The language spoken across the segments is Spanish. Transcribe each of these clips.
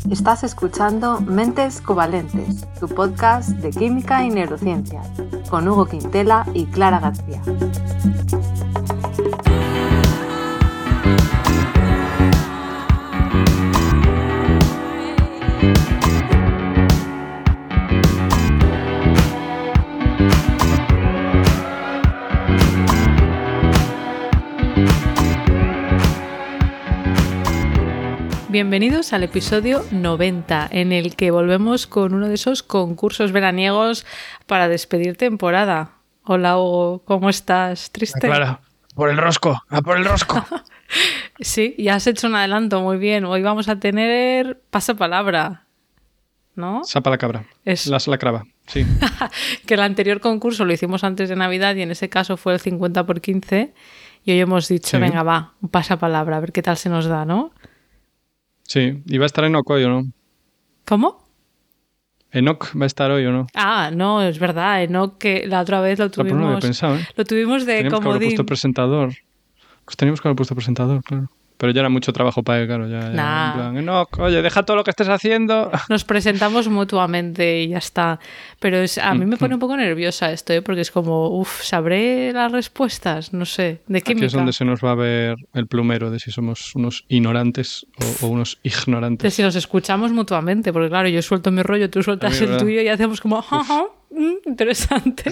Estás escuchando Mentes Covalentes, tu podcast de química y neurociencias, con Hugo Quintela y Clara García. Bienvenidos al episodio 90, en el que volvemos con uno de esos concursos veraniegos para despedir temporada. Hola Hugo, ¿cómo estás? ¿Triste? Claro, por el rosco, a por el rosco. Sí, ya has hecho un adelanto, muy bien. Hoy vamos a tener pasapalabra, ¿no? Sapalacabra, la salacrava, sí. Que el anterior concurso lo hicimos antes de Navidad y en ese caso fue el 50x15 y hoy hemos dicho, sí. Venga, va, un pasapalabra, a ver qué tal se nos da, ¿no? Sí, ¿y va a estar Enoch hoy o no? ¿Cómo? ¿Enoch va a estar hoy o no? Ah, no, es verdad, Enoch, que la otra vez lo tuvimos... No lo había pensado, ¿eh? Lo tuvimos de Teníamos comodín. que haber puesto presentador. Pues teníamos que haber puesto presentador, claro. Pero ya era mucho trabajo para él, claro. Ya, Nah. En plan, Enoch, oye, deja todo lo que estés haciendo. Nos presentamos mutuamente y ya está. Pero a mí me pone un poco nerviosa esto, ¿eh? Porque es como, ¿sabré las respuestas? No sé, ¿de química? Aquí es donde se nos va a ver el plumero de si somos unos ignorantes o unos ignorantes. De si nos escuchamos mutuamente, porque claro, yo suelto mi rollo, tú sueltas el tuyo y hacemos como, interesante.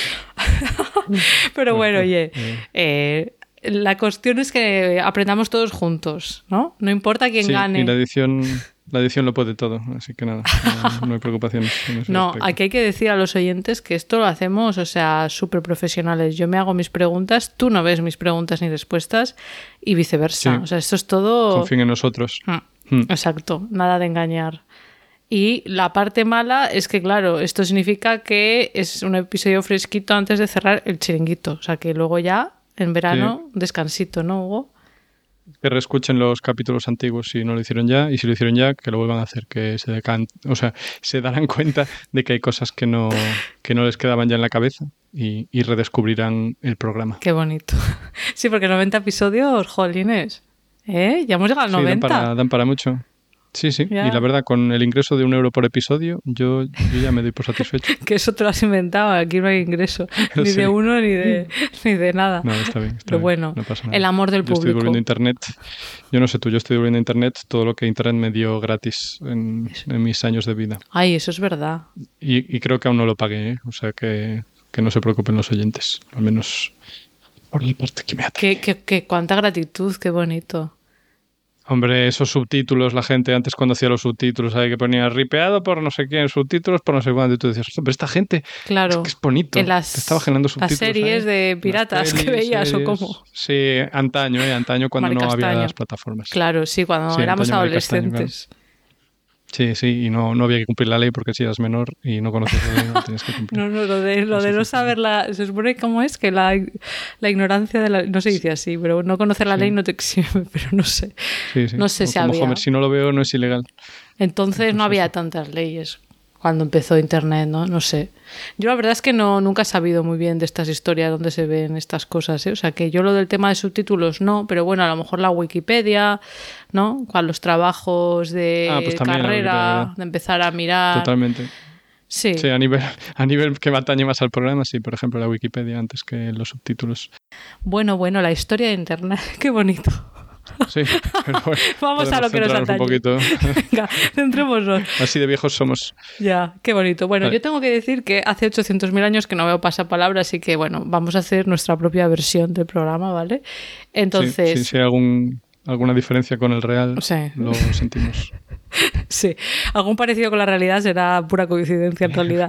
Pero bueno, oye, la cuestión es que aprendamos todos juntos, ¿no? No importa quién gane. Y la edición lo puede todo, así que nada, no hay preocupaciones. No, aquí hay que decir a los oyentes que esto lo hacemos, o sea, súper profesionales. Yo me hago mis preguntas, tú no ves mis preguntas ni respuestas y viceversa. Sí. O sea, esto es todo... Confíen en nosotros. Exacto, nada de engañar. Y la parte mala es que, claro, esto significa que es un episodio fresquito antes de cerrar el chiringuito. O sea, que luego ya, en verano, descansito, ¿no, Hugo? Que reescuchen los capítulos antiguos si no lo hicieron ya, y si lo hicieron ya, que lo vuelvan a hacer, que se darán cuenta de que hay cosas que no les quedaban ya en la cabeza y redescubrirán el programa. Qué bonito. Sí, porque 90 episodios, jolines. Ya hemos llegado al 90. Dan para mucho. Sí, Ya. Y la verdad, con el ingreso de €1 por episodio, yo ya me doy por satisfecho. Que eso te lo has inventado, aquí no hay ingreso. Ni de uno ni de nada. No, está bien. Pero bueno, no pasa nada. el amor del público. Yo estoy devolviendo Internet. Yo no sé tú, yo estoy devolviendo Internet todo lo que Internet me dio gratis en mis años de vida. Ay, eso es verdad. Y creo que aún no lo pagué, ¿eh? O sea que no se preocupen los oyentes, al menos por la parte que me atañe. Que cuánta gratitud, qué bonito. Hombre, esos subtítulos, la gente antes cuando hacía los subtítulos, ¿sabes? Que ponía ripeado por no sé quién, subtítulos por no sé cuándo, y tú decías, pero esta gente, claro, es que es bonito, en te estaba generando subtítulos. Las series de piratas que veías series, o cómo. Sí, antaño cuando Mari no Castaño. había las plataformas. Claro, sí, cuando éramos antaño Mari Castaño, adolescentes. claro. Sí, y no había que cumplir la ley porque si eras menor y no conocías la ley no tenías que cumplir. No, lo de no saber se supone cómo es que la ignorancia de la... No se dice así, pero no conocer la ley no te exime, pero no sé. Sí. No sé si como había. Homer, si no lo veo no es ilegal. Entonces no había tantas leyes cuando empezó Internet, ¿no? No sé. Yo la verdad es que nunca he sabido muy bien de estas historias donde se ven estas cosas, ¿eh? O sea, que yo lo del tema de subtítulos no, pero bueno, a lo mejor la Wikipedia, ¿no? Con los trabajos de pues también carrera, de empezar a mirar... Totalmente. Sí. Sí, a nivel que me atañe más al programa, sí, por ejemplo, la Wikipedia antes que los subtítulos. Bueno, la historia de Internet, qué bonito. Sí, pero bueno, vamos a lo que nos atañe. Un poquito. Venga, centrémonos. Así de viejos somos. Ya, qué bonito. Bueno, vale. Yo tengo que decir que hace 800.000 años que no veo pasapalabra, así que bueno, vamos a hacer nuestra propia versión del programa, ¿vale? Entonces... Sí, si hay alguna diferencia con el real, sí. Lo sentimos. Sí, algún parecido con la realidad será pura coincidencia en realidad.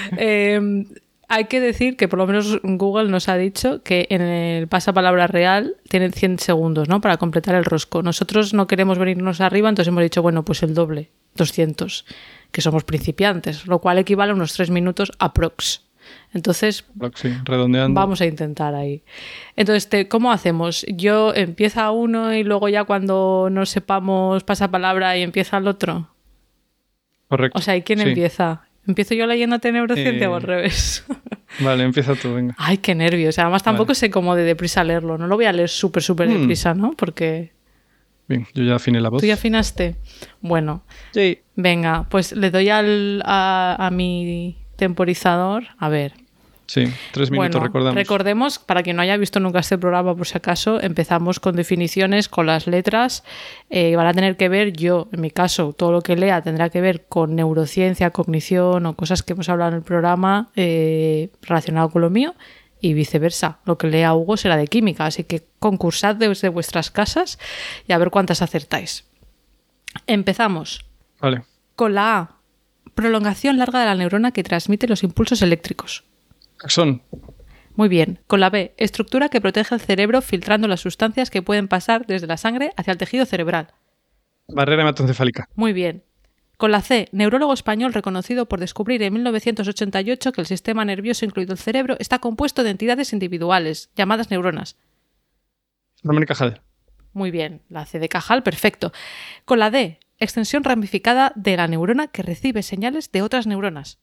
Hay que decir que por lo menos Google nos ha dicho que en el pasapalabra real tienen 100 segundos, ¿no? Para completar el rosco. Nosotros no queremos venirnos arriba, entonces hemos dicho, bueno, pues el doble, 200, que somos principiantes, lo cual equivale a unos 3 minutos aprox. Entonces, sí, redondeando. Vamos a intentar ahí. Entonces, ¿cómo hacemos? Yo empieza uno y luego ya cuando no sepamos pasapalabra y empieza el otro. Correcto. O sea, ¿y quién empieza? ¿Empiezo yo leyéndote neurociencia o al revés? Vale, empieza tú, venga. Ay, qué nervios. Además, tampoco sé cómo de deprisa leerlo. No lo voy a leer súper deprisa, ¿no? Porque... Bien, yo ya afiné la voz. ¿Tú ya afinaste? Bueno, Sí. venga, pues le doy a mi temporizador. A ver. Sí, 3 minutos, Bueno, recordemos, para quien no haya visto nunca este programa, por si acaso, empezamos con definiciones, con las letras. Van a tener que ver, yo, en mi caso, todo lo que lea tendrá que ver con neurociencia, cognición o cosas que hemos hablado en el programa relacionado con lo mío, y viceversa. Lo que lea Hugo será de química, así que concursad desde vuestras casas y a ver cuántas acertáis. Empezamos. Vale. Con la A, prolongación larga de la neurona que transmite los impulsos eléctricos. Axón. Muy bien. Con la B, estructura que protege el cerebro filtrando las sustancias que pueden pasar desde la sangre hacia el tejido cerebral. Barrera hematoencefálica. Muy bien. Con la C, neurólogo español reconocido por descubrir en 1988 que el sistema nervioso, incluido el cerebro, está compuesto de entidades individuales, llamadas neuronas. Ramón y Cajal. Muy bien. La C de Cajal, perfecto. Con la D, extensión ramificada de la neurona que recibe señales de otras neuronas.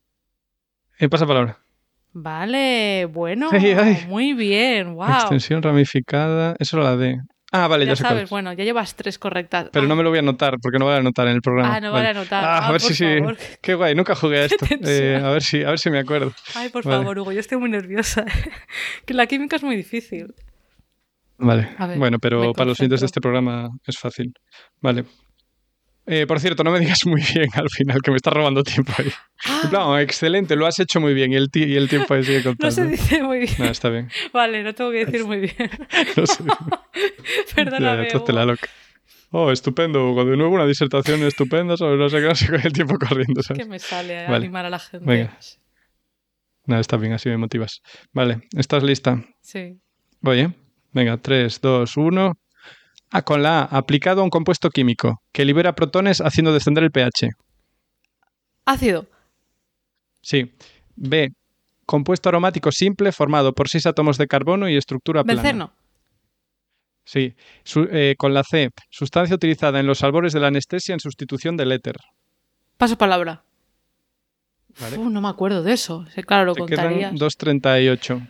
Pasa palabra. Vale, bueno, Ay. muy bien, wow. Extensión ramificada. Eso era la D. Ah, vale, ya sé sabes, cuál. bueno, ya llevas 3 correctas. Pero no me lo voy a anotar, porque no vale anotar en el programa. No vale anotar. A ver por si favor. sí. Qué guay, nunca jugué a esto. A ver si me acuerdo. Ay, por favor, Hugo, yo estoy muy nerviosa. Que la química es muy difícil. Vale, ver, bueno, pero para los siguientes de este programa es fácil. Vale. Por cierto, no me digas muy bien al final, que me estás robando tiempo ahí. En plan, excelente, lo has hecho muy bien y el tiempo ahí sigue contando. No se dice muy bien. No, está bien. Vale, no tengo que decir muy bien. No sé. Perdóname, Ya, la loca. Oh, estupendo, Hugo. De nuevo una disertación estupenda, ¿sabes? No sé con el tiempo corriendo, ¿sabes? Que me sale Vale. animar a la gente. Venga. No, está bien, así me motivas. Vale, ¿estás lista? Sí. Voy, ¿eh? Venga, 3, 2, 1... con la A, aplicado a un compuesto químico que libera protones haciendo descender el pH. Ácido. Sí. B, compuesto aromático simple formado por 6 átomos de carbono y estructura plana. Benceno. Sí. Con la C, sustancia utilizada en los albores de la anestesia en sustitución del éter. Paso palabra. Vale. No me acuerdo de eso. Sí, claro, lo Te contarías. quedan 2,38.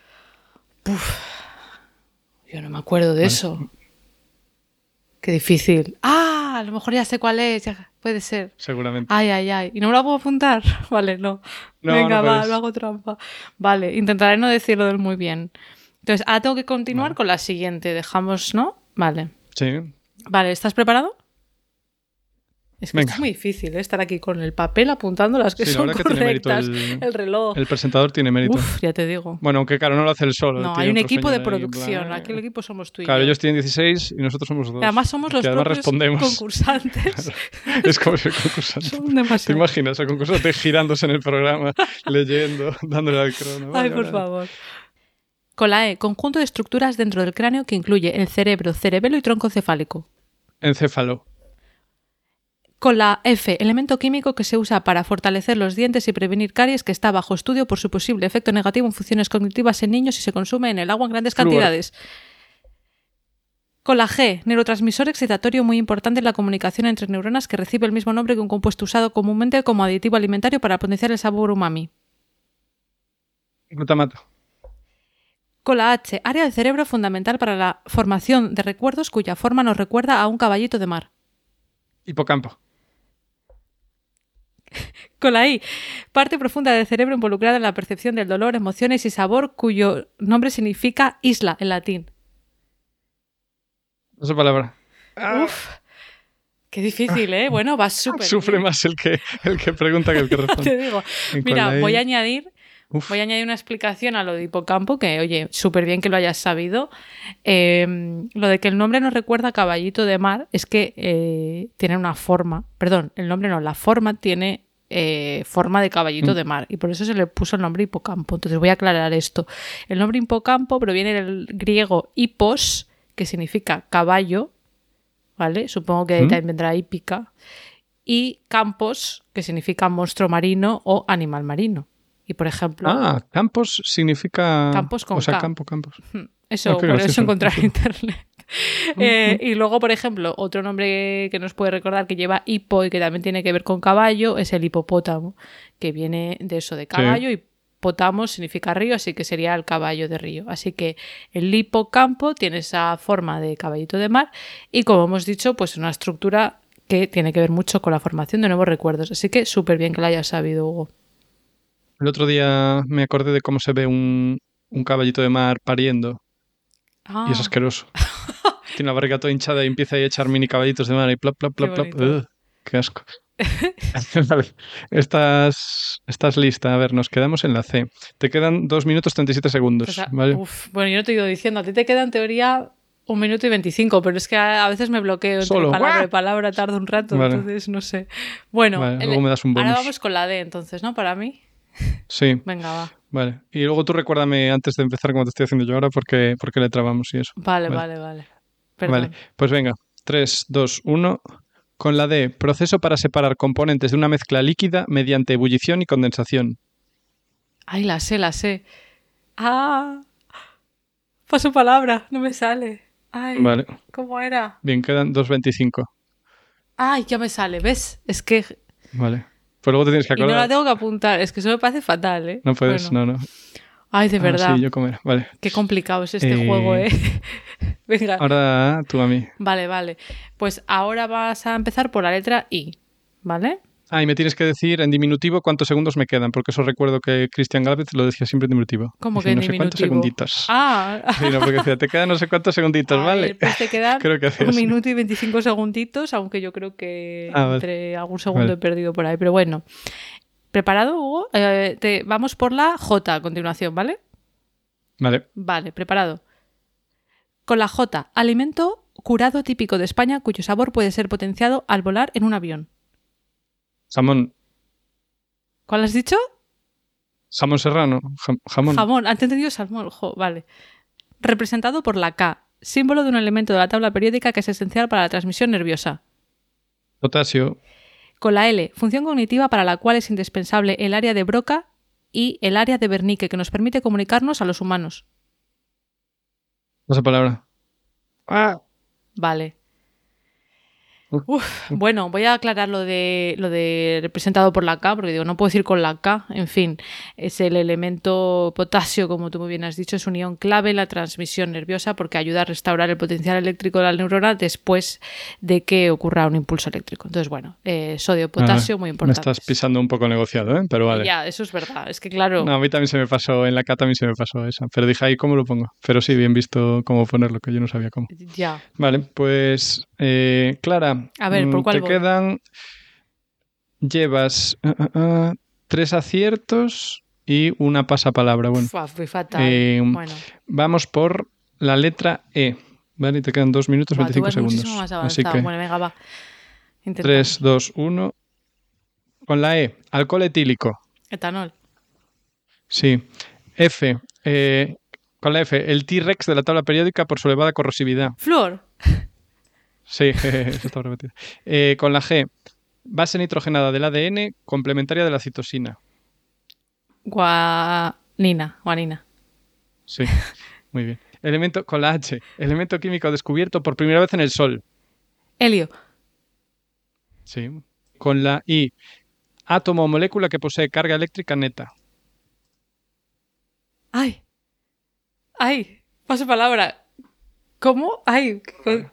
Yo no me acuerdo de eso. Qué difícil. A lo mejor ya sé cuál es. Puede ser. Seguramente. Ay. ¿Y no me la puedo apuntar? Vale, no. Venga, no va, puedes. lo hago trampa. Vale, intentaré no decirlo del muy bien. Entonces, ahora tengo que continuar con la siguiente. Dejamos, ¿no? Vale. Sí. Vale, ¿estás preparado? Es que Venga. esto es muy difícil, estar aquí con el papel apuntando las que Sí, la son verdad que tiene mérito correctas. El reloj. El presentador tiene mérito. Ya te digo. Bueno, aunque claro, no lo hace él solo. No, tiene hay un otro equipo de señor ahí, en producción. plan, Aquí el equipo somos tú y Claro, yo. ellos tienen 16 y nosotros somos 2. Además somos los además propios respondemos. concursantes. Es como ser concursante. Son ¿Te demasiado. imaginas al concursante girándose en el programa, leyendo, dándole al crono? Ay, por favor. Con la E, conjunto de estructuras dentro del cráneo que incluye el cerebro, cerebelo y tronco cefálico. Encéfalo. Con la F, elemento químico que se usa para fortalecer los dientes y prevenir caries, que está bajo estudio por su posible efecto negativo en funciones cognitivas en niños y se consume en el agua en grandes cantidades. Con la G, neurotransmisor excitatorio muy importante en la comunicación entre neuronas que recibe el mismo nombre que un compuesto usado comúnmente como aditivo alimentario para potenciar el sabor umami. Glutamato. Con la H, área del cerebro fundamental para la formación de recuerdos cuya forma nos recuerda a un caballito de mar. Hipocampo. Con la I, parte profunda del cerebro involucrada en la percepción del dolor, emociones y sabor, cuyo nombre significa isla en latín. Esa palabra. Uf, qué difícil, ¿eh? Bueno, va súper. Sufre bien. más el que pregunta que el que responde. Te digo. Y con Mira, la I- voy a añadir una explicación a lo de hipocampo, que oye, súper bien que lo hayas sabido. Lo de que el nombre nos recuerda a caballito de mar es que tiene una forma, perdón, el nombre no, la forma tiene forma de caballito de mar y por eso se le puso el nombre hipocampo. Entonces voy a aclarar esto. El nombre hipocampo proviene del griego hippos, que significa caballo, ¿vale? Supongo que también vendrá hípica, y campos, que significa monstruo marino o animal marino. Y por ejemplo... campos significa... Campos con O sea, K. campos. Eso, qué por gracioso. eso encontrar en internet. Y luego, por ejemplo, otro nombre que nos puede recordar que lleva hipo y que también tiene que ver con caballo es el hipopótamo, que viene de eso, de caballo y potamos significa río, así que sería el caballo de río. Así que el hipocampo tiene esa forma de caballito de mar y, como hemos dicho, pues una estructura que tiene que ver mucho con la formación de nuevos recuerdos. Así que súper bien que la hayas sabido, Hugo. El otro día me acordé de cómo se ve un caballito de mar pariendo y es Ah, asqueroso. Tiene la barriga toda hinchada y empieza ahí a echar mini caballitos de mar y plop, plop, qué plop, plop. bonito. Qué asco. Vale. Estás lista. A ver, nos quedamos en la C. Te quedan 2 minutos 37 Pues, segundos, ¿vale? bueno, yo no te he ido diciendo, a ti te queda en teoría 1 minuto y 25, pero es que a veces me bloqueo entre Solo. palabra y ¡Guau! palabra, tardo un rato, Vale, entonces no sé. Bueno, vale. Luego me das un ahora bonus. vamos con la D entonces, ¿no? Para mí. Sí, Venga, va. vale. Y luego tú recuérdame antes de empezar como te estoy haciendo yo ahora porque le trabamos y eso. Vale, Vale. vale, vale. Vale. Perdón. Pues venga. 3, 2, 1. Con la D, proceso para separar componentes de una mezcla líquida mediante ebullición y condensación. Ay, la sé, la sé. Ah, paso palabra, no me sale. Ay, Vale. ¿cómo era? Bien, quedan 2.25. Ay, ya me sale, ¿ves? Es que... Vale. Pues luego te tienes que Y no la acordar. tengo que apuntar, es que eso me parece fatal, ¿eh? No puedes, Bueno. no. Ay, de verdad. Sí, yo comer. Vale. Qué complicado es este juego, ¿eh? Venga. Ahora tú a mí. Vale, vale. Pues ahora vas a empezar por la letra I, ¿vale? Y me tienes que decir en diminutivo cuántos segundos me quedan, porque eso recuerdo que Cristian Galvez lo decía siempre en diminutivo. ¿Cómo Dice, que en no sé cuántos diminutivo? segunditos. Ah, Sí, no, porque decía, te quedan no sé cuántos segunditos, a ¿vale? ver, pues te quedan Creo que hacía 1 así. minuto y 25 segunditos, aunque yo creo que Vale. entre algún segundo Vale. he perdido por ahí, pero bueno. ¿Preparado, Hugo? Vamos por la J a continuación, ¿vale? Vale. Vale, preparado. Con la J, alimento curado típico de España cuyo sabor puede ser potenciado al volar en un avión. Jamón. ¿Cuál has dicho? Jamón serrano. Jamón. Jamón, ¿has entendido salmón? Vale. Representado por la K, símbolo de un elemento de la tabla periódica que es esencial para la transmisión nerviosa. Potasio. Con la L, función cognitiva para la cual es indispensable el área de Broca y el área de Wernicke, que nos permite comunicarnos a los humanos. Esa palabra. Vale. Bueno, voy a aclarar lo de representado por la K, porque digo, no puedo decir con la K. En fin, es el elemento potasio, como tú muy bien has dicho, es un ion clave en la transmisión nerviosa porque ayuda a restaurar el potencial eléctrico de la neurona después de que ocurra un impulso eléctrico. Entonces, bueno, sodio, potasio, muy Me importante. estás pisando un poco negociado, ¿eh? Pero vale. Ya, eso es verdad. Es que claro. No, a mí también se me pasó, en la K también se me pasó esa. Pero dije, ahí, ¿cómo lo pongo? Pero sí, bien visto cómo ponerlo, que yo no sabía cómo. Ya. Vale, pues Clara, A ver, ¿por cuál te voy? quedan... Llevas 3 aciertos y una pasapalabra. Bueno, Fui fatal. Bueno. vamos por la letra E. Vale, y te quedan 2 minutos Tú 25 vas segundos. muchísimo más Así avanzado. que Bueno, venga, va. Intentamos. 3, 2, 1. Con la E, alcohol etílico. Etanol. Sí. F, con la F, el T-Rex de la tabla periódica por su elevada corrosividad. Flúor. Sí, eso está repetido. Con la G, base nitrogenada del ADN complementaria de la citosina. Guanina. Sí, muy bien. Elemento con la H, elemento químico descubierto por primera vez en el Sol. Helio. Sí. Con la I, átomo o molécula que posee carga eléctrica neta. ¡Ay! Paso palabra. ¿Cómo? ¡Ay!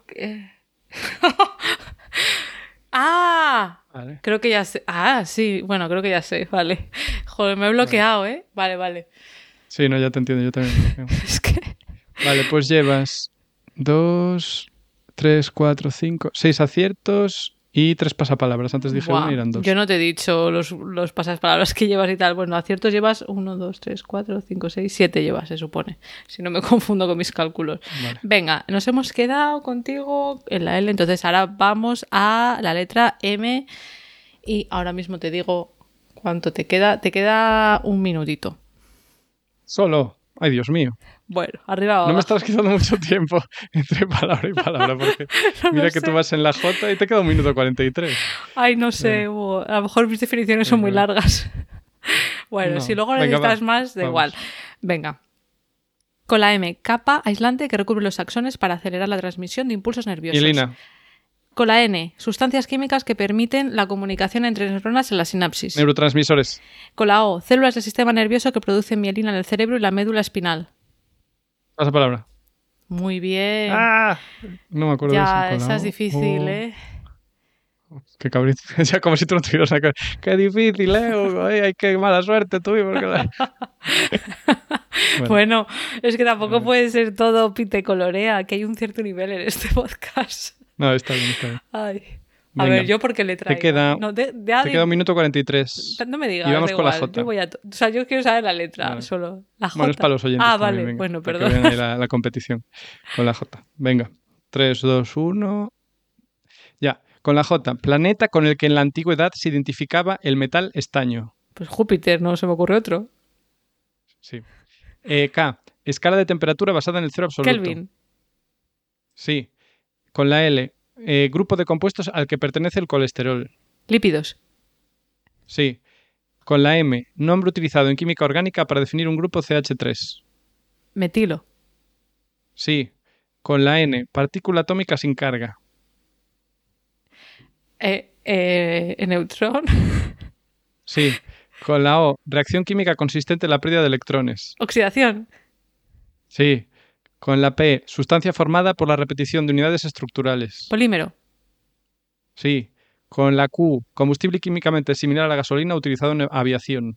¡Ah! Vale. Creo que ya sé. Ah, sí. Bueno, creo que ya sé. Vale. Joder, me he bloqueado, ¿eh? Vale. Sí, no, ya te entiendo, yo también. Es que... Vale, pues llevas 2, 3, 4, 5, 6 aciertos y 3 pasapalabras. Antes dije Buah, 1 y eran 2. yo no te he dicho los pasapalabras que llevas y tal. Bueno, aciertos llevas 1, 2, 3, 4, 5, 6, 7 llevas, se supone. Si no me confundo con mis cálculos. Vale. Venga, nos hemos quedado contigo en la L. Entonces ahora vamos a la letra M. Y ahora mismo te digo cuánto te queda. Te queda 1 minutito. Solo. Ay, Dios mío. Bueno, arriba o No me abajo. estás quitando mucho tiempo entre palabra y palabra, porque No mira lo que sé. tú vas en la J y te queda 1 minuto 43. Ay, no sé, Hugo. A lo mejor mis definiciones son muy Venga. largas. Bueno, No. si luego Venga, necesitas va. más, da Vamos. igual. Venga. Con la M, capa aislante que recubre los axones para acelerar la transmisión de impulsos nerviosos. Mielina. Con la N, sustancias químicas que permiten la comunicación entre neuronas en la sinapsis. Neurotransmisores. Con la O, células del sistema nervioso que producen mielina en el cerebro y la médula espinal. Pasa palabra. Muy bien. ¡Ah! No me acuerdo de eso. Ya, Con la esa es O. difícil, Oh, ¿eh? qué cabrito. Ya como si tú no tuvieras una cara. ¡Qué difícil, Hugo! ¡Ay, qué mala suerte tuvimos! Bueno, es que tampoco puede ser todo pite colorea, que hay un cierto nivel en este podcast. No, está bien, está bien. Ay. A Venga, ver, yo porque le traigo. te queda, No, te queda 1 minuto 43. No me digas, Y vamos da con la igual, J. Yo o sea, yo quiero saber la letra, Vale. solo. La J. Bueno, es para los oyentes. Ah, también, vale, venga, bueno, para perdón. que vean ahí la competición con la J. Venga, 3, 2, 1. Ya, con la J. Planeta con el que en la antigüedad se identificaba el metal estaño. Pues Júpiter, no se me ocurre otro. Sí. K. Escala de temperatura basada en el cero absoluto. Kelvin. Sí. Con la L. Grupo de compuestos al que pertenece el colesterol. Lípidos. Sí. Con la M. Nombre utilizado en química orgánica para definir un grupo CH3. Metilo. Sí. Con la N. Partícula atómica sin carga. Neutrón. Sí. Con la O. Reacción química consistente en la pérdida de electrones. Oxidación. Sí. Con la P. Sustancia formada por la repetición de unidades estructurales. Polímero. Sí. Con la Q. Combustible químicamente similar a la gasolina utilizado en aviación.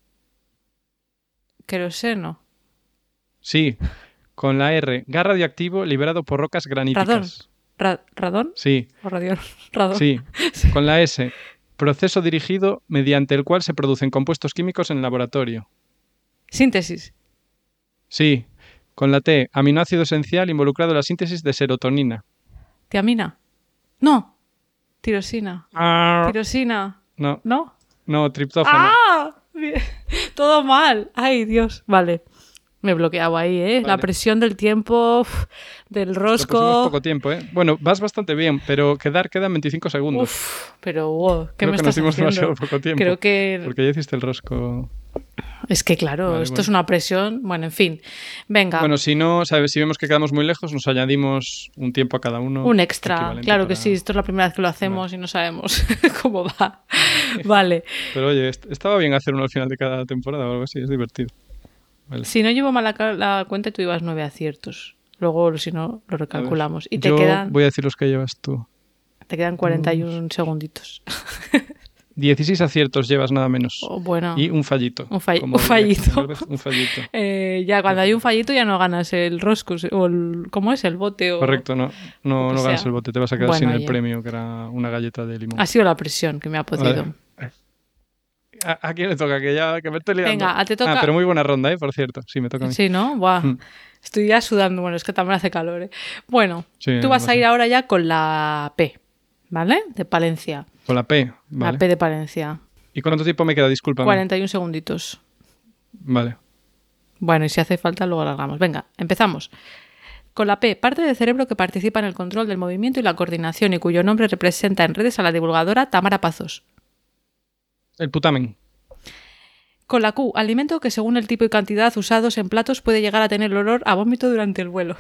Queroseno. Sí. Con la R. Gas radioactivo liberado por rocas graníticas. ¿Radón? Sí. ¿O radión? Radón. Sí. Con la S. Proceso dirigido mediante el cual se producen compuestos químicos en el laboratorio. Síntesis. Sí. Con la T. Aminoácido esencial involucrado en la síntesis de serotonina. Tiamina. No. Tirosina. Tirosina. No. ¿No? No, triptófano. ¡Ah! Bien. Todo mal. Ay, Dios. Vale. Me he bloqueado ahí, ¿eh? Vale. La presión del tiempo, del Lo pusimos rosco. poco tiempo, ¿eh? Bueno, vas bastante bien, pero quedan 25 segundos. Uf, pero wow, ¿qué Creo me que nos estás dimos haciendo? demasiado poco tiempo. Creo que Porque ya hiciste el rosco. es que claro, Vale, esto bueno. es una presión. Bueno, en fin. Venga, Bueno, si no, ¿sabes? Si vemos que quedamos muy lejos, nos añadimos un tiempo a cada uno. un extra. equivalente Claro que para- sí, esto es la primera vez que lo hacemos y no sabemos cómo va. Vale. Pero oye, estaba bien hacer uno al final de cada temporada o algo así, es divertido. Vale. Si no llevo mal la cuenta, tú ibas 9 aciertos. Luego, si no, lo A ver, recalculamos. Y yo te voy a decir los que llevas tú. quedan 41 segunditos. 16 aciertos llevas nada menos. Oh, bueno. Y un fallito. Un Como fallito. Un fallito. Ya cuando hay un fallito ya no ganas el rosco o ¿cómo es? El bote o... Correcto, no lo que ganas sea. el bote, te vas a quedar Bueno, sin el oye. premio, que era una galleta de limón. Ha sido la presión que me ha podido. Vale. ¿A quién le toca? Que me estoy liando. Venga, te toca. Pero muy buena ronda, por cierto. Sí, me toca a mí. Sí, ¿no? Buah. Mm. Estoy ya sudando. Bueno, es que también hace calor, ¿eh? Bueno, Sí, tú vas no a ir sé. ahora ya con la P, ¿vale? De Palencia. Con la P, vale. La P de Palencia. ¿Y cuánto tiempo me queda? Discúlpame. 41 segunditos. Vale. Bueno, y si hace falta luego alargamos. Venga, empezamos. Con la P, parte del cerebro que participa en el control del movimiento y la coordinación y cuyo nombre representa en redes a la divulgadora Tamara Pazos. El putamen. Con la Q, alimento que según el tipo y cantidad usados en platos puede llegar a tener olor a vómito durante el vuelo.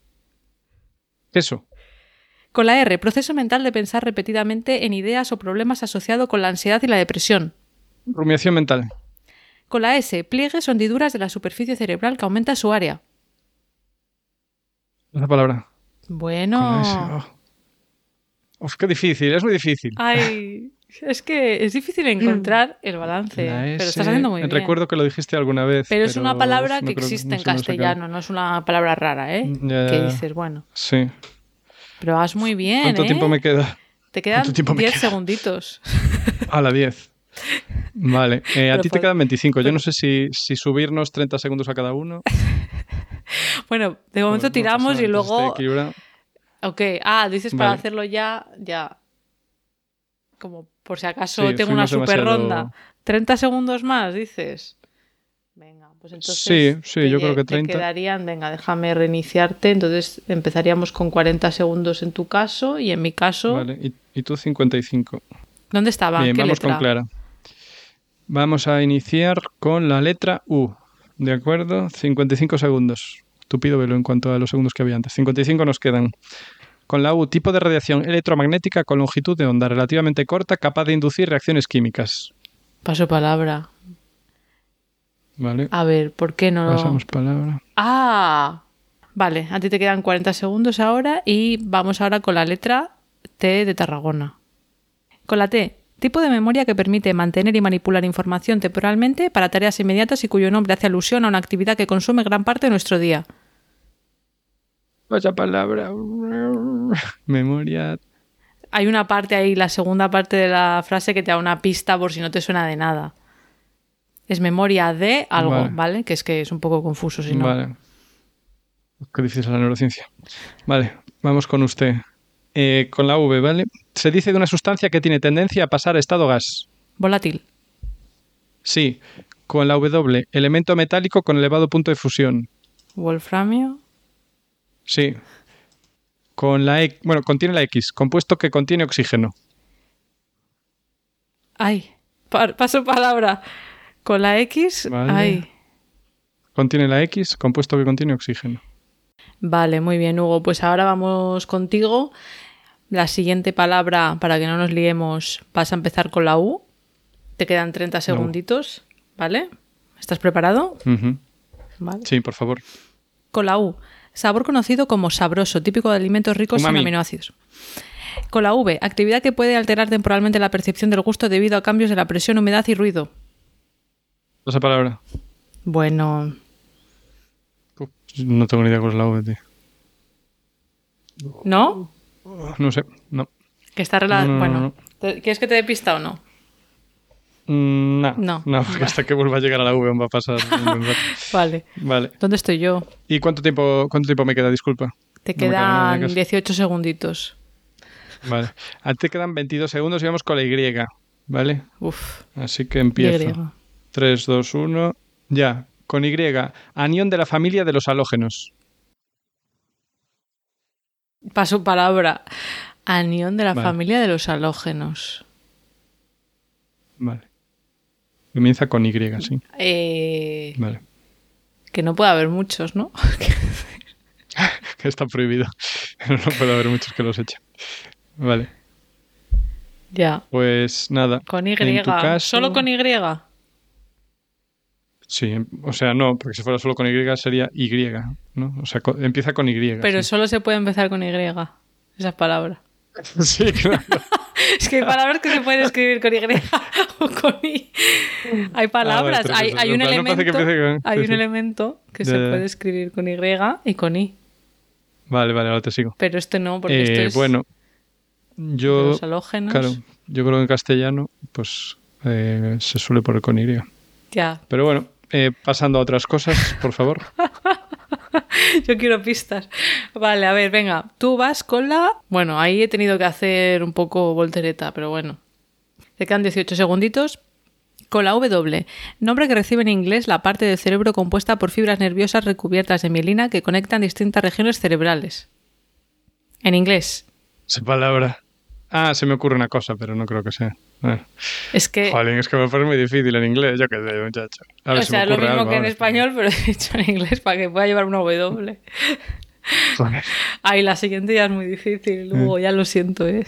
Queso. Con la R, proceso mental de pensar repetidamente en ideas o problemas asociado con la ansiedad y la depresión. Rumiación mental. Con la S, pliegues o hendiduras de la superficie cerebral que aumenta su área. Esa palabra. Bueno. Con la S. Oh. Uf, qué difícil, es muy difícil. Ay, es que es difícil encontrar el balance, La S, pero estás haciendo muy bien. Recuerdo que lo dijiste alguna vez. Pero es una palabra no que creo existe no en se nos acaba. castellano, no es una palabra rara, ¿eh? Ya. Que dices, bueno, Sí. pero vas muy bien, ¿Cuánto ¿eh? tiempo me queda? Te quedan ¿Cuánto tiempo me 10 queda? segunditos. A la 10. Vale, a Pero ti te por- quedan 25. Yo pero- no sé si subirnos 30 segundos a cada uno. Bueno, de momento o tiramos pasar, y entonces luego... esté equilibrado. Ok, dices para Vale. hacerlo ya. Como por si acaso Sí, tengo una fuimos super demasiado- ronda. 30 segundos más, dices. Venga, pues entonces. Sí, yo creo que 30. Te quedarían, venga, déjame reiniciarte. Entonces empezaríamos con 40 segundos en tu caso y en mi caso. Vale, y tú 55. ¿Dónde estaba? Bien, ¿Qué vamos letra? con Clara. Vamos a iniciar con la letra U. ¿De acuerdo? 55 segundos. Estúpido velo en cuanto a los segundos que había antes. 55 nos quedan. Con la U, tipo de radiación electromagnética con longitud de onda relativamente corta, capaz de inducir reacciones químicas. Paso palabra. Vale. A ver, ¿por qué no? Pasamos palabra. ¡Ah! Vale, a ti te quedan 40 segundos ahora y vamos ahora con la letra T de Tarragona. Con la T, tipo de memoria que permite mantener y manipular información temporalmente para tareas inmediatas y cuyo nombre hace alusión a una actividad que consume gran parte de nuestro día. Pasa palabra. Memoria. Hay una parte ahí, la segunda parte de la frase que te da una pista por si no te suena de nada. Es memoria de algo, ¿vale? Que es un poco confuso si no. Vale. Qué difícil es la neurociencia. Vale, vamos con usted. Con la V, ¿vale? Se dice de una sustancia que tiene tendencia a pasar a estado gas. Volátil. Sí. Con la W, elemento metálico con elevado punto de fusión. Wolframio. Sí. Con la E, bueno, contiene la X, compuesto que contiene oxígeno. Ay, paso palabra. Con la X, Vale. ay. Contiene la X, compuesto que contiene oxígeno. Vale, muy bien, Hugo. Pues ahora vamos contigo. La siguiente palabra, para que no nos liemos, vas a empezar con la U. Te quedan 30 segunditos, ¿vale? ¿Estás preparado? Uh-huh. Vale. Sí, por favor. Con la U. Sabor conocido como sabroso, típico de alimentos ricos en aminoácidos. Con la V. Actividad que puede alterar temporalmente la percepción del gusto debido a cambios de la presión, humedad y ruido. Esa palabra. Bueno. No tengo ni idea con la V, tío. ¿No? No sé, no. Que está relacionado. No. Bueno, ¿quieres que te dé pista o no? No, porque hasta que vuelva a llegar a la V va a pasar un buen rato. Vale. ¿Dónde estoy yo? ¿Y cuánto tiempo me queda? Disculpa. Te quedan 18 segunditos. Vale. A ti te quedan 22 segundos y vamos con la Y, ¿vale? Uf. Así que empiezo. 3, 2, 1. Ya. Con Y. Anión de la familia de los halógenos. Paso palabra. Anión de la familia de los halógenos. Vale. Comienza con Y, sí. Vale. Que no puede haber muchos, ¿no? Que está prohibido. No puede haber muchos que los echen. Vale. Ya. Pues nada. Con Y. En tu caso... ¿Solo con Y? Sí, o sea, no, porque si fuera solo con Y sería Y, ¿no? O sea, empieza con Y. Pero sí. solo se puede empezar con Y, esas palabras. Sí, claro. Es que hay palabras que se pueden escribir con Y o con I. Hay palabras, hay un elemento que se puede escribir con Y y con I. Vale, ahora te sigo. Pero este no, porque esto es bueno, yo, de los halógenos. Claro, yo creo que en castellano pues se suele poner con Y. Ya. Pero bueno, pasando a otras cosas, por favor. Yo quiero pistas. Vale, a ver, venga. Tú vas con la... Bueno, ahí he tenido que hacer un poco voltereta, pero bueno. Te quedan 18 segunditos. Con la W. Nombre que recibe en inglés la parte del cerebro compuesta por fibras nerviosas recubiertas de mielina que conectan distintas regiones cerebrales. En inglés. Esa palabra. Se me ocurre una cosa, pero no creo que sea. Es que... Jolín, es que me parece muy difícil en inglés, yo qué sé, muchacho. A ver, o sea, lo mismo que en español, pero he dicho en inglés para que pueda llevar una W. Ay, la siguiente ya es muy difícil, luego ya lo siento, ¿eh?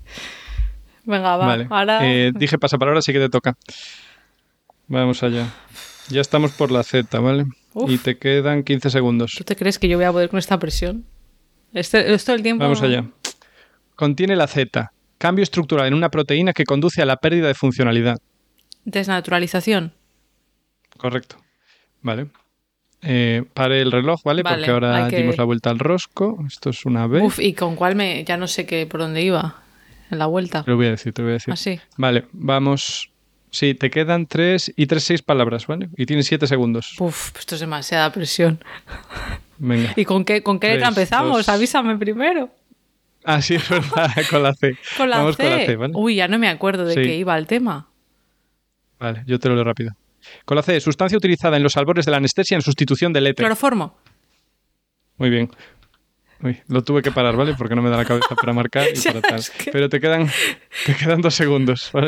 Venga, va. Vale. Ahora... Dije pasapalabra, así que te toca. Vamos allá. Ya estamos por la Z, ¿vale? Uf. Y te quedan 15 segundos. ¿Tú te crees que yo voy a poder con esta presión? Esto el tiempo... Vamos allá. Contiene la Z. Cambio estructural en una proteína que conduce a la pérdida de funcionalidad. Desnaturalización. Correcto. Vale. Pare el reloj, ¿vale? Porque ahora dimos la vuelta al rosco. Esto es una B. Uf, ¿y con cuál ya no sé por dónde iba en la vuelta? Te lo voy a decir. ¿Ah, sí? Vale, vamos... Sí, te quedan 3 y 6 palabras, ¿vale? Y tienes 7 segundos. Uf, esto es demasiada presión. Venga. ¿Y con qué letra empezamos? 2... Avísame primero. Sí, es verdad, con la C. Vamos con la C, ¿vale? Uy, ya no me acuerdo de qué iba el tema. Vale, yo te lo leo rápido. Con la C, sustancia utilizada en los albores de la anestesia en sustitución del éter. Cloroformo. Muy bien. Uy, lo tuve que parar, ¿vale? Porque no me da la cabeza para marcar y para tal. Pero te quedan 2 segundos, ¿vale?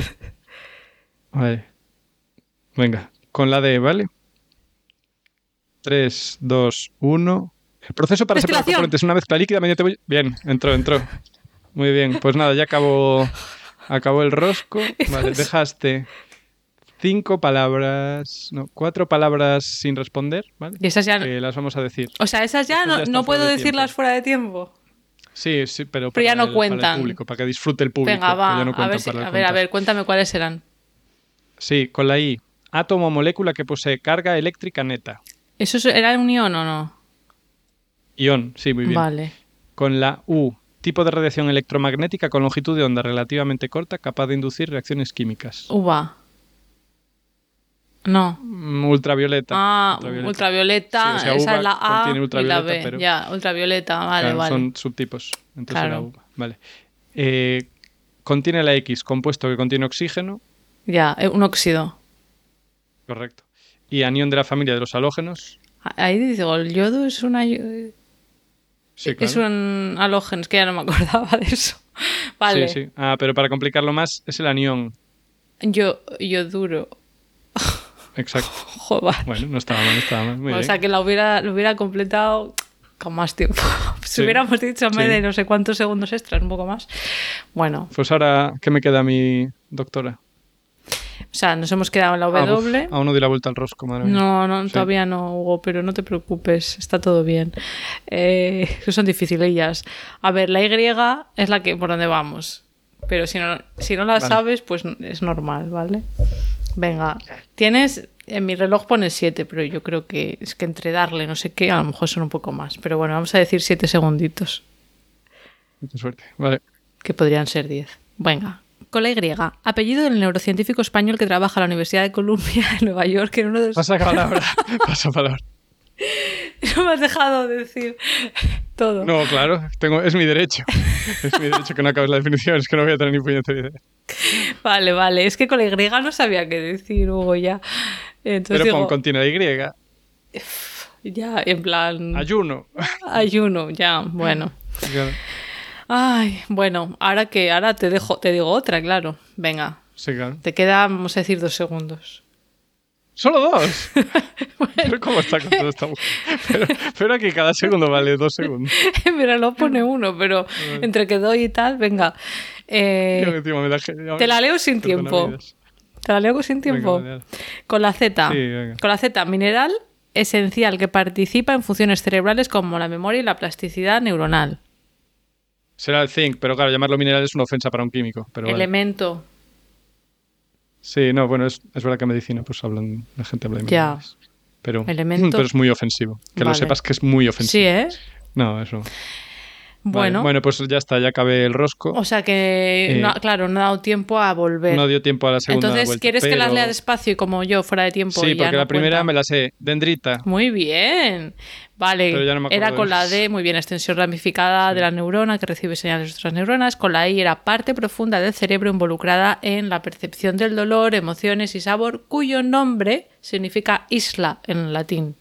Vale. Venga, con la D, ¿vale? 3, 2, 1. El proceso para separar Destilación. componentes, una mezcla líquida mediante... Bien, entró. Muy bien, pues nada, ya acabó el rosco. Vale, dejaste 4 palabras sin responder, ¿vale? Y esas ya... Que las vamos a decir. O sea, esas ya Estas ya no están puedo fuera de decirlas tiempo. fuera de tiempo. Sí, pero ya no para cuentan. el público, para que disfrute el público. Venga, va. Ya no A ver, cuentan para el a ver, contar. cuéntame cuáles eran. Sí, con la I. Átomo o molécula que posee carga eléctrica neta. ¿Eso era un ion o no? Ion, sí, muy bien. Vale. Con la U. Tipo de radiación electromagnética con longitud de onda relativamente corta capaz de inducir reacciones químicas. Uva. No. Ultravioleta. Ah, ultravioleta. Sí, o sea, esa uva es la A contiene y ultravioleta, la B. pero... Ya, ultravioleta. Vale, Claro, vale. son subtipos. Entonces Claro. era uva. Vale. Contiene la X, compuesto que contiene oxígeno. Ya, un óxido. Correcto. Y anión de la familia de los halógenos. Ahí digo, el yodo es una... Sí, claro. Es un halógeno, es que ya no me acordaba de eso. Vale. Sí. Ah, pero para complicarlo más, es el anión. Yoduro. Exacto. Joder. Bueno, no estaba mal. Muy O bien. sea, que lo hubiera completado con más tiempo. Si Sí. hubiéramos dicho en vez Sí. de no sé cuántos segundos extras, un poco más. Bueno, Pues ahora, ¿qué me queda a mi doctora? o sea, nos hemos quedado en la W. Aún no di la vuelta al rosco, madre mía. No, Sí. todavía no, Hugo, pero no te preocupes, está todo bien. Que son dificilillas. A ver, la Y es la que por donde vamos. Pero si no la Vale. sabes, pues es normal, ¿vale? Venga, tienes... En mi reloj pone 7, pero yo creo que es que entre darle no sé qué, a lo mejor son un poco más. Pero bueno, vamos a decir 7 segunditos, Mucha suerte. Vale. que podrían ser 10. Venga. Con la Y, apellido del neurocientífico español que trabaja en la Universidad de Columbia en Nueva York en uno de sus... Pasa palabra. Pasa palabra. No me has dejado decir todo. No, claro. Es mi derecho. Es mi derecho que no acabes la definición. Es que no voy a tener ni puñetera idea. Vale. Es que con la Y no sabía qué decir, Hugo, ya. Entonces Pero digo, contiene la Y. ya, en plan... Ayuno. Ayuno, ya, bueno. Claro. Ay, bueno, ahora te digo otra, claro. Venga, Sí, claro. te queda, vamos a decir, 2 segundos. ¡Solo 2! Pero ¿cómo está con todo esta mujer? Pero aquí cada segundo vale 2 segundos. Mira, lo pone 1, pero entre que doy y tal, venga. Yo encima me da- Te la leo sin tiempo. Perdonavidas. Te la leo sin tiempo. Venga, vale. Con la Z. Sí, venga. Con la Z, mineral esencial que participa en funciones cerebrales como la memoria y la plasticidad neuronal. Será el zinc, pero claro, llamarlo mineral es una ofensa para un químico. Pero vale. Elemento. Sí, no, bueno, es verdad que en medicina pues la gente habla de Ya. minerales. Pero Elemento. es muy ofensivo. Que lo Vale. sepas que es muy ofensivo. Sí, ¿eh? No, eso. Bueno. Vale, pues ya está, ya acabé el rosco. O sea que, claro, no ha dado tiempo a volver. No dio tiempo a la segunda Entonces, vuelta. ¿quieres que las pero- lea despacio y como yo, fuera de tiempo? Sí, y ya porque no la primera cuenta? me la sé. Dendrita. Muy bien. Vale, Pero ya no me acuerdo era de con la las- D, muy bien, extensión ramificada de la neurona que recibe señales de otras neuronas. Con la I era parte profunda del cerebro involucrada en la percepción del dolor, emociones y sabor, cuyo nombre significa isla en latín.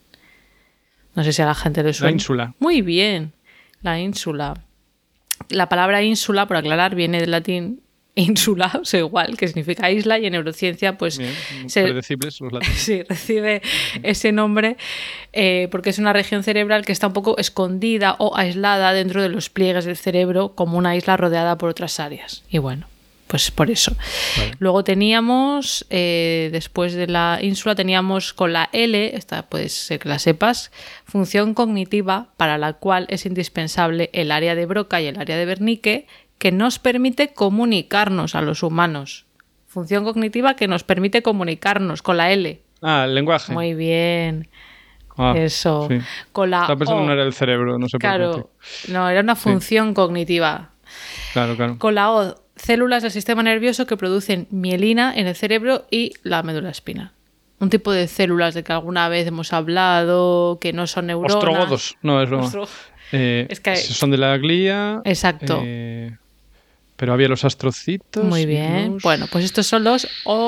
No sé si a la gente le suena. La ínsula. Muy bien, la ínsula. La palabra ínsula, por aclarar, viene del latín ínsula, o sea, igual, que significa isla, y en neurociencia, pues Bien, se- predecibles los latinos. sí, recibe ese nombre porque es una región cerebral que está un poco escondida o aislada dentro de los pliegues del cerebro, como una isla rodeada por otras áreas. Y bueno, pues por eso. Vale. Luego teníamos, después de la ínsula, teníamos con la L, esta puede ser que la sepas, función cognitiva para la cual es indispensable el área de Broca y el área de Wernicke, que nos permite comunicarnos a los humanos. Función cognitiva que nos permite comunicarnos con la L. Ah, el lenguaje. Muy bien. Ah, Eso. sí. Con la Estaba pensando O. no era el cerebro, no sé por Claro. qué. No, era una función cognitiva. Claro. Con la O, células del sistema nervioso que producen mielina en el cerebro y la médula espinal. Un tipo de células de que alguna vez hemos hablado, que no son neuronas. Ostrogodos. No, es broma. Ostro- Es que- son de la glía. Exacto. Pero había los astrocitos. Muy y bien. los- Bueno, pues estos son los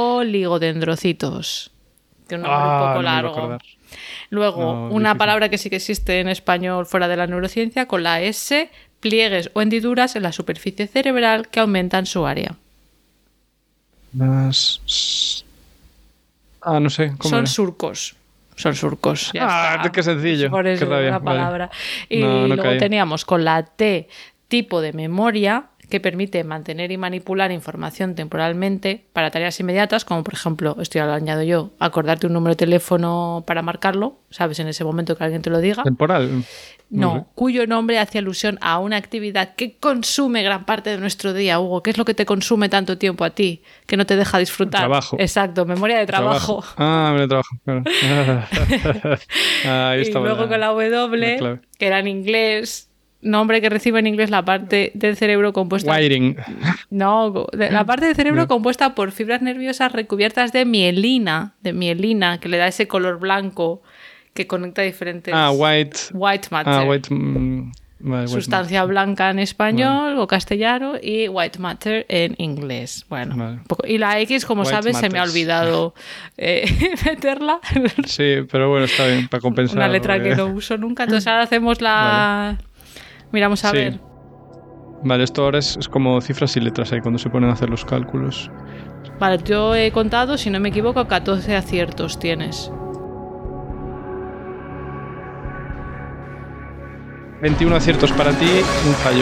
oligodendrocitos. Que un nombre un poco no me iba a largo. acordar. Luego, No, una difícil. palabra que sí que existe en español fuera de la neurociencia, con la S, pliegues o hendiduras en la superficie cerebral que aumentan su área. No sé. ¿Cómo Son era? surcos. Son surcos. Ya está. Qué sencillo. Por eso qué rabia. la palabra. Vale. Y luego teníamos con la T, tipo de memoria, que permite mantener y manipular información temporalmente para tareas inmediatas, como por ejemplo, esto ya lo añado yo, acordarte un número de teléfono para marcarlo, ¿sabes? En ese momento que alguien te lo diga. ¿Temporal? No, sé. cuyo nombre hace alusión a una actividad que consume gran parte de nuestro día, Hugo. ¿Qué es lo que te consume tanto tiempo a ti? Que no te deja disfrutar. Trabajo. Exacto, memoria de trabajo. Memoria de trabajo, claro. Ahí y luego con la W, que era en inglés, nombre que recibe en inglés la parte del cerebro compuesta... Wiring. No, la parte del cerebro compuesta por fibras nerviosas recubiertas de mielina, que le da ese color blanco que conecta diferentes... White matter. Vale, Sustancia blanca en español o castellano y white matter en inglés. Bueno, vale. Y la X, como White sabes, matters. se me ha olvidado meterla. Sí, pero bueno, está bien, para compensar. Una letra que no uso nunca. Entonces ahora hacemos la... Vale. Miramos a ver. Vale, esto ahora es como cifras y letras ahí cuando se ponen a hacer los cálculos. Vale, yo he contado, si no me equivoco, 14 aciertos tienes. 21 aciertos para ti, un fallo.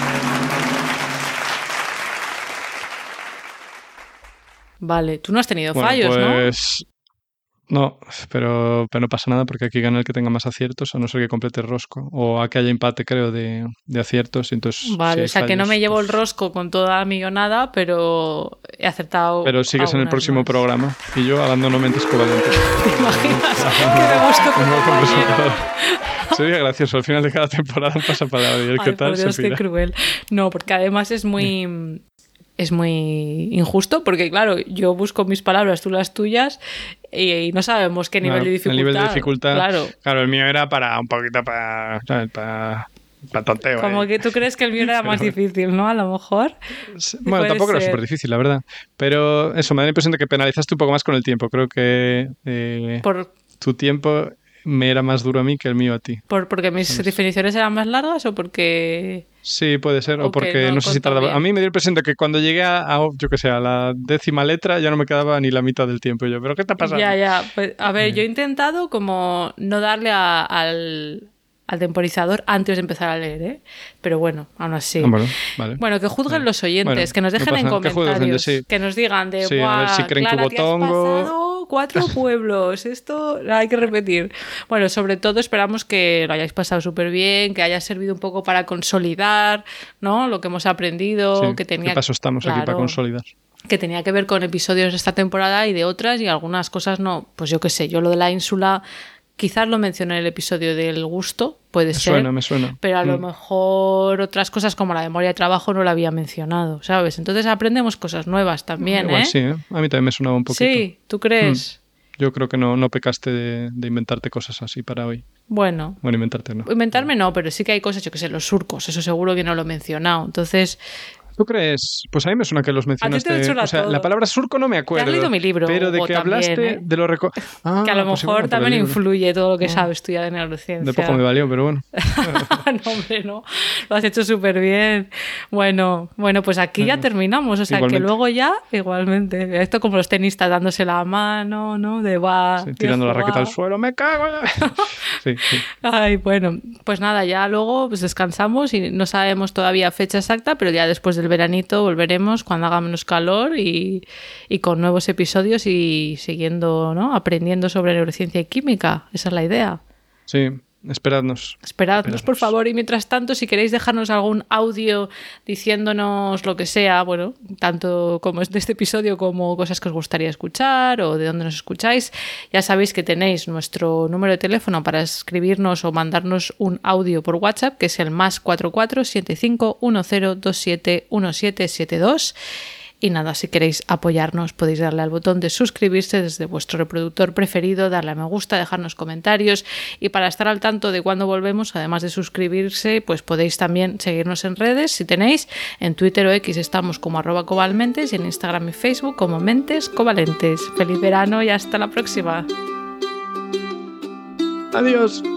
Vale, tú no has tenido fallos, pues... No, pero no pasa nada porque aquí gana el que tenga más aciertos, a no ser que complete el rosco. O a que haya empate, creo, de aciertos. Entonces, vale, si o sea fallos, que no me llevo pues... el rosco con toda la millonada, pero he acertado. Pero sigues en el próximo programa y yo abandono mentes covalentes. ¿Te imaginas que me busco como compañero? Sería gracioso, al final de cada temporada un pasapalabra y el que tal por Dios, se pira. qué cruel. No, porque además es muy injusto porque, claro, yo busco mis palabras, tú las tuyas y no sabemos qué nivel de dificultad. El nivel de dificultad, claro, el mío era para un poquito para tonteo. Como que tú crees que el mío era más difícil, ¿no? A lo mejor. Bueno, tampoco era súper difícil, la verdad. Pero eso, me da la impresión de que penalizaste un poco más con el tiempo. Creo que tu tiempo me era más duro a mí que el mío a ti. ¿Porque mis definiciones eran más largas o porque...? Sí, puede ser. O porque no sé si tardaba. Bien. A mí me dio la impresión de que cuando llegué yo que sé, a la 10ª letra ya no me quedaba ni la mitad del tiempo. Y yo, ¿pero qué te ha pasado? Ya. Pues, a ver, yo he intentado como no darle al temporizador antes de empezar a leer, ¿eh? Pero bueno, aún así. Vale. Bueno, que juzguen los oyentes, que nos dejen en comentarios, que nos digan de, sí, a ver si creen Clara, que hubo tongo. 4 pueblos, esto hay que repetir. Bueno, sobre todo esperamos que lo hayáis pasado súper bien, que haya servido un poco para consolidar, ¿no? Lo que hemos aprendido, sí, que tenía... ¿Qué paso estamos aquí para consolidar? Que tenía que ver con episodios de esta temporada y de otras, y algunas cosas no. Pues yo qué sé, yo lo de la ínsula... Quizás lo mencioné en el episodio del gusto, puede ser. Me suena. Pero a lo mejor otras cosas como la memoria de trabajo no la había mencionado, ¿sabes? Entonces aprendemos cosas nuevas también, Igual, sí, ¿eh? A mí también me sonaba un poquito. Sí, ¿tú crees? Yo creo que no pecaste de inventarte cosas así para hoy. Bueno, inventarte no. Inventarme no, pero sí que hay cosas, yo que sé, los surcos, eso seguro que no lo he mencionado. Entonces... ¿Tú crees? Pues a mí me suena que los mencionaste. O sea, la palabra surco no me acuerdo. ¿Te has leído mi libro? Pero de que también, hablaste de lo que a lo mejor también influye todo lo que sabes tú ya de neurociencia. De poco me valió, pero bueno. No, hombre, no. Lo has hecho súper bien. Bueno, pues aquí ya terminamos. O sea, igualmente. Que luego ya, igualmente. Esto como los tenistas dándose la mano, ¿no? De tirando la raqueta al suelo. ¡Me cago! Sí. Ay, bueno. Pues nada, ya luego pues descansamos y no sabemos todavía fecha exacta, pero ya después del veranito volveremos cuando haga menos calor y con nuevos episodios y siguiendo, ¿no? Aprendiendo sobre neurociencia y química. Esa es la idea. Sí, esperadnos, por favor. Y mientras tanto, si queréis dejarnos algún audio diciéndonos lo que sea, bueno, tanto como es de este episodio como cosas que os gustaría escuchar o de dónde nos escucháis, ya sabéis que tenéis nuestro número de teléfono para escribirnos o mandarnos un audio por WhatsApp, que es el +44 75 1027 1772. Y nada, si queréis apoyarnos podéis darle al botón de suscribirse desde vuestro reproductor preferido, darle a me gusta, dejarnos comentarios y para estar al tanto de cuando volvemos, además de suscribirse, pues podéis también seguirnos en redes si tenéis. En Twitter o X estamos como @covalmentes y en Instagram y Facebook como Mentes Covalentes. Feliz verano y hasta la próxima. Adiós.